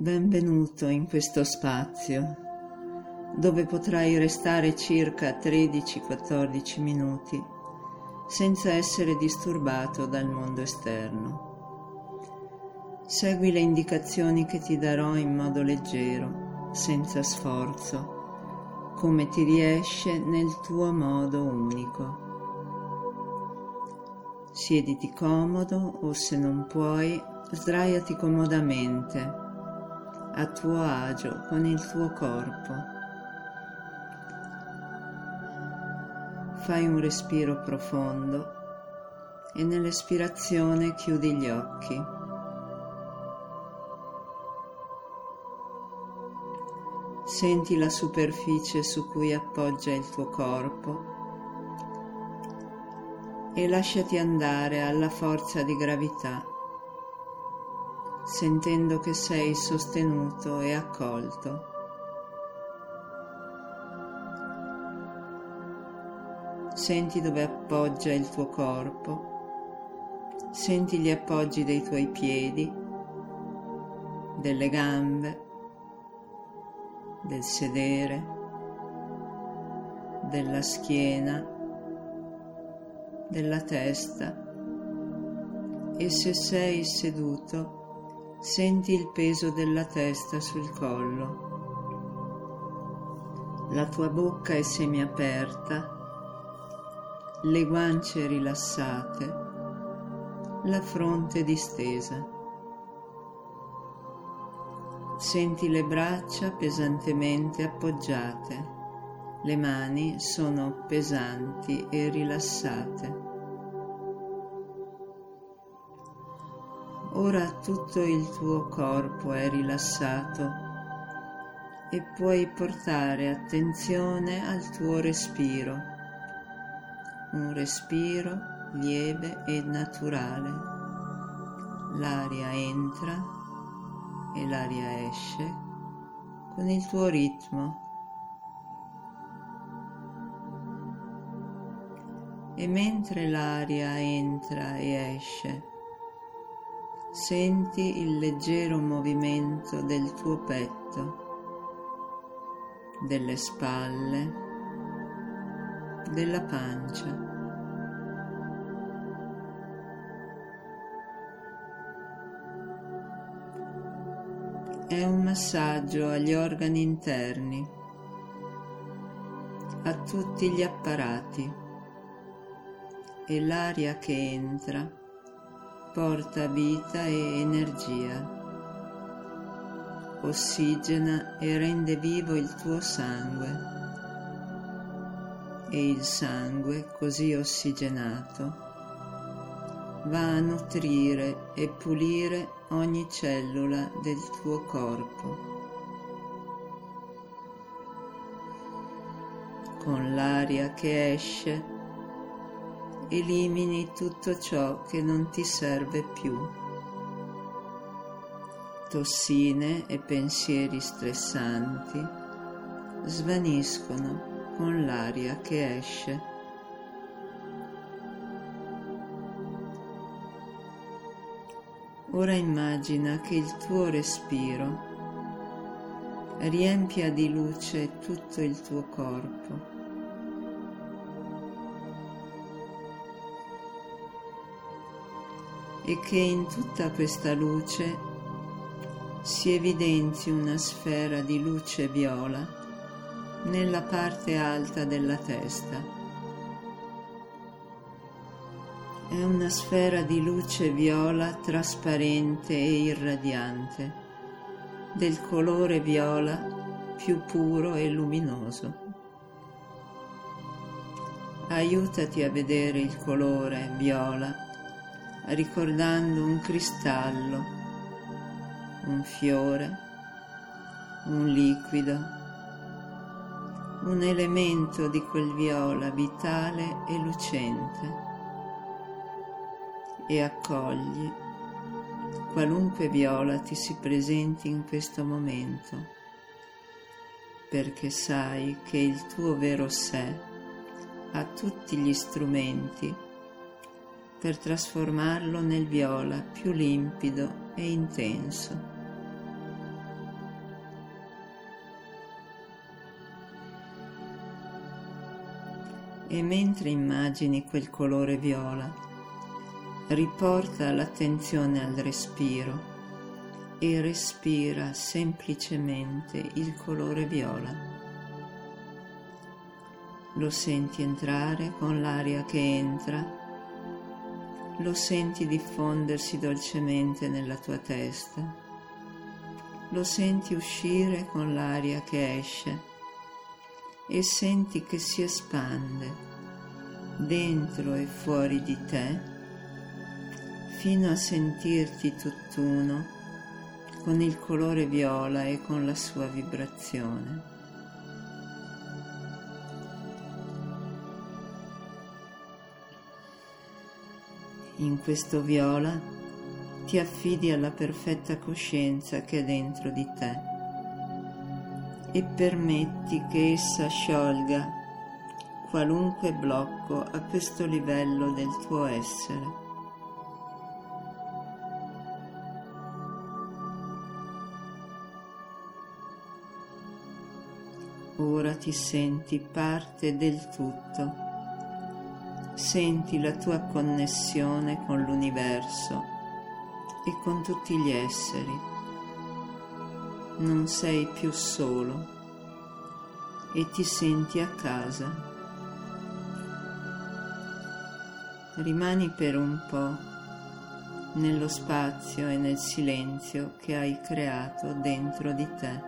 Benvenuto in questo spazio, dove potrai restare circa 13-14 minuti senza essere disturbato dal mondo esterno. Segui le indicazioni che ti darò in modo leggero, senza sforzo, come ti riesce nel tuo modo unico. Siediti comodo o, se non puoi, sdraiati comodamente, a tuo agio con il tuo corpo. Fai un respiro profondo e nell'espirazione chiudi gli occhi. Senti la superficie su cui appoggia il tuo corpo e lasciati andare alla forza di gravità, sentendo che sei sostenuto e accolto. Senti dove appoggia il tuo corpo, senti gli appoggi dei tuoi piedi, delle gambe, del sedere, della schiena, della testa, e se sei seduto, senti il peso della testa sul collo. La tua bocca è semiaperta, le guance rilassate, la fronte distesa. Senti le braccia pesantemente appoggiate, le mani sono pesanti e rilassate. Ora tutto il tuo corpo è rilassato e puoi portare attenzione al tuo respiro, un respiro lieve e naturale. L'aria entra e l'aria esce con il tuo ritmo. E mentre l'aria entra e esce, senti il leggero movimento del tuo petto, delle spalle, della pancia. È un massaggio agli organi interni, a tutti gli apparati, e l'aria che entra porta vita e energia, ossigena e rende vivo il tuo sangue, e il sangue così ossigenato va a nutrire e pulire ogni cellula del tuo corpo. Con l'aria che esce elimini tutto ciò che non ti serve più. Tossine e pensieri stressanti svaniscono con l'aria che esce. Ora immagina che il tuo respiro riempia di luce tutto il tuo corpo. E che in tutta questa luce si evidenzi una sfera di luce viola nella parte alta della testa. È una sfera di luce viola trasparente e irradiante, del colore viola più puro e luminoso. Aiutati a vedere il colore viola ricordando un cristallo, un fiore, un liquido, un elemento di quel viola vitale e lucente, e accogli qualunque viola ti si presenti in questo momento, perché sai che il tuo vero sé ha tutti gli strumenti per trasformarlo nel viola più limpido e intenso. E mentre immagini quel colore viola, riporta l'attenzione al respiro e respira semplicemente il colore viola. Lo senti entrare con l'aria che entra, lo senti diffondersi dolcemente nella tua testa, lo senti uscire con l'aria che esce e senti che si espande dentro e fuori di te fino a sentirti tutt'uno con il colore viola e con la sua vibrazione. In questo viola ti affidi alla perfetta coscienza che è dentro di te e permetti che essa sciolga qualunque blocco a questo livello del tuo essere. Ora ti senti parte del tutto, senti la tua connessione con l'universo e con tutti gli esseri. Non sei più solo e ti senti a casa. Rimani per un po' nello spazio e nel silenzio che hai creato dentro di te.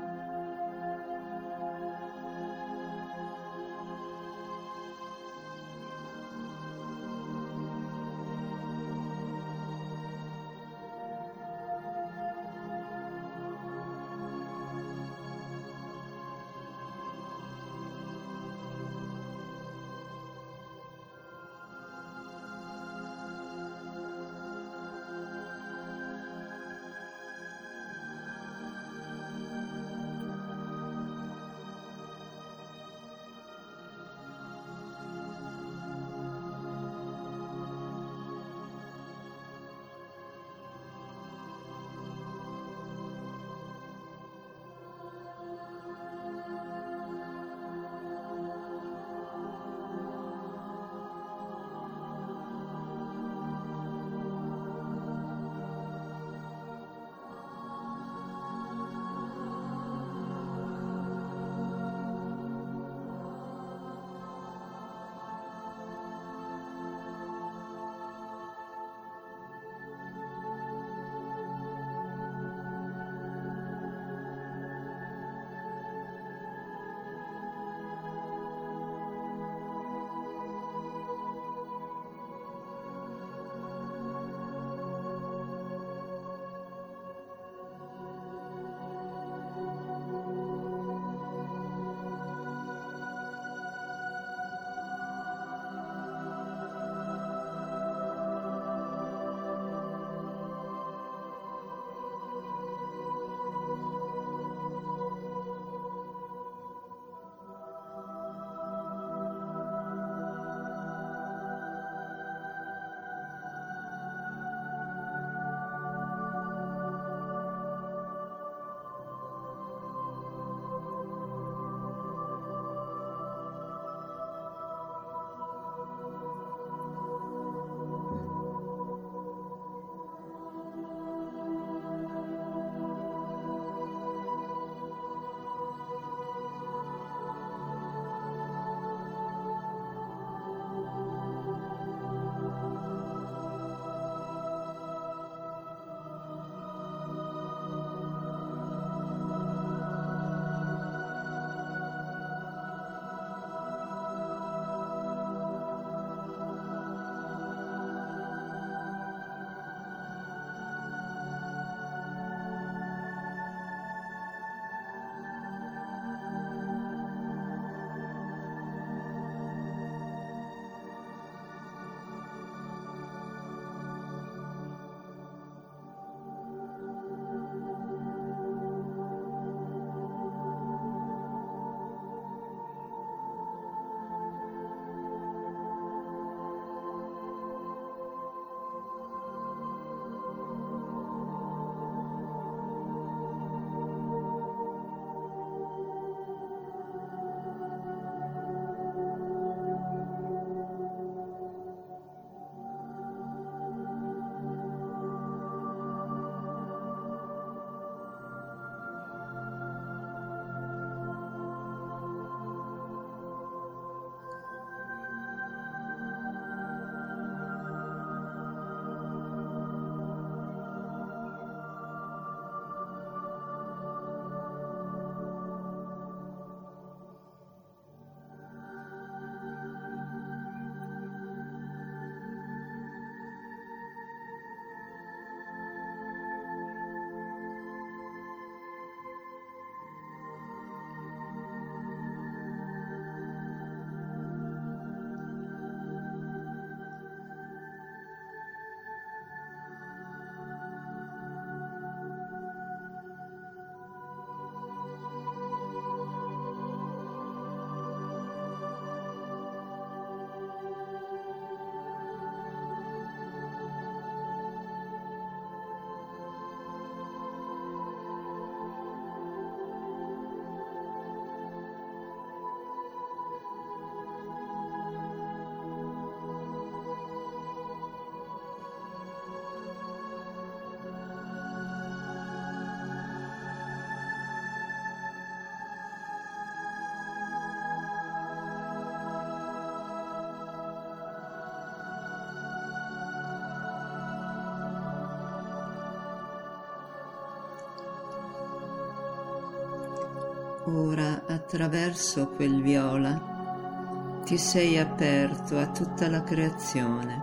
Ora, attraverso quel viola, ti sei aperto a tutta la creazione.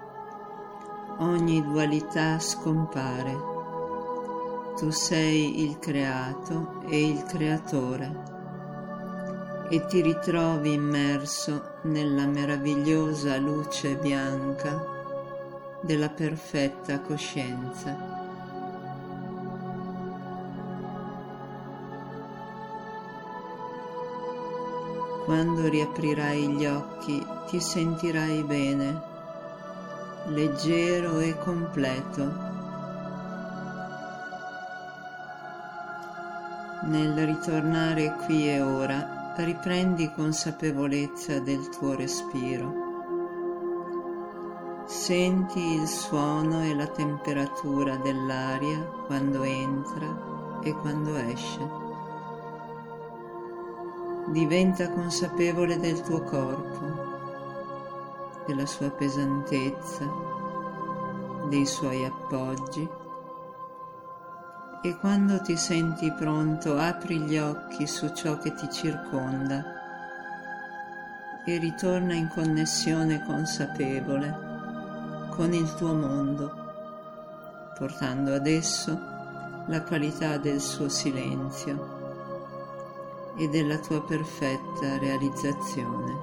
Ogni dualità scompare. Tu sei il creato e il creatore e ti ritrovi immerso nella meravigliosa luce bianca della perfetta coscienza. Quando riaprirai gli occhi ti sentirai bene, leggero e completo. Nel ritornare qui e ora, riprendi consapevolezza del tuo respiro. Senti il suono e la temperatura dell'aria quando entra e quando esce. Diventa consapevole del tuo corpo, della sua pesantezza, dei suoi appoggi, e quando ti senti pronto apri gli occhi su ciò che ti circonda e ritorna in connessione consapevole con il tuo mondo, portando ad esso la qualità del suo silenzio e della tua perfetta realizzazione.